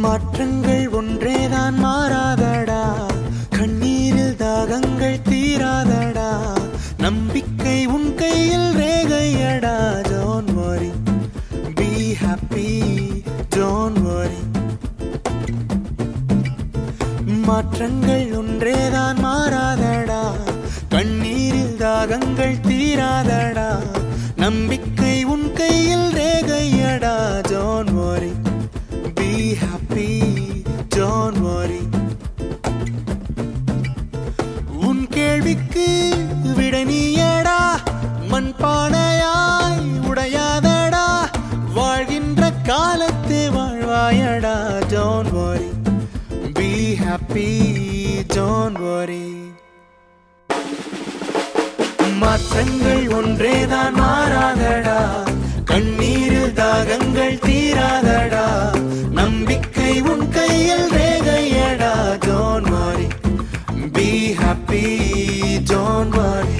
மாற்றங்கள் ஒன்றேதான் மாறாதடா, கண்ணீரில் தாகங்கள் தீராதடா, நம்பிக்கை உன் கையில் ரேகையடா. Don't worry, be happy, don't worry. மாற்றங்கள் ஒன்றேதான் மாறாதடா, கண்ணீரில் தாகங்கள் தீராதடா, நம்பிக்கை உன் கையில் ரேகையடா. Don't worry, be happy, don't worry. உன் கேள்விக்கு விடை நீயடா, மண்பானையாய் உடையாதடா, வாழ்கின்ற காலத்தை வாழ்வாயடா. Don't worry, be happy, don't worry. மாற்றங்கள் ஒன்றேதான் மாறாதடா, கண்ணீரில் தாகங்கள் தீராதடா, நம்பிக்கை உன் கையில் ரேகையடா. Don't worry, be happy, don't worry.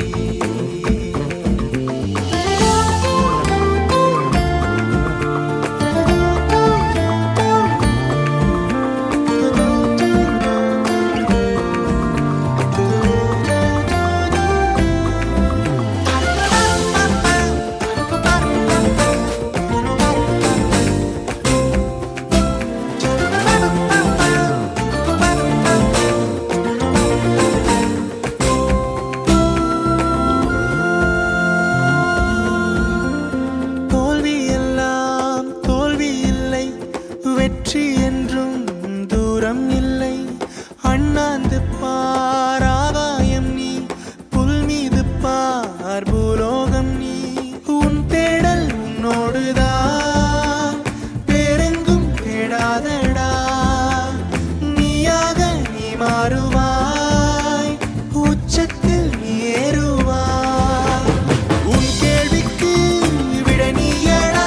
வெற்றி என்றும் தூரம் இல்லை, அண்ணாந்து பார் ஆகாயம் நீ, புல் மீது பார் பூலோகம் நீ. உன் தேடல் உன்னோடுதான், வேறெங்கும் தேடாதடா, நீயாக நீ மாறுவாய், உச்சத்தில் நீ ஏறுவாய். உன் கேள்விக்கு விட நீயடா,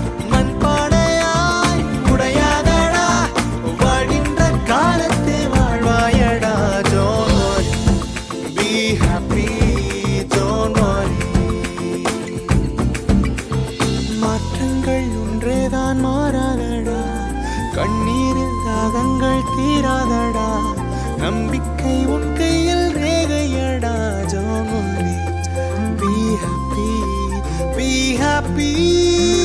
மாற்றங்கள் ஒன்றேதான் மாறாதடா, கண்ணீரில் தாகங்கள் தீராதடா, நம்பிக்கை உன் கையில் ரேகையடா. Don't worry, be happy, be happy.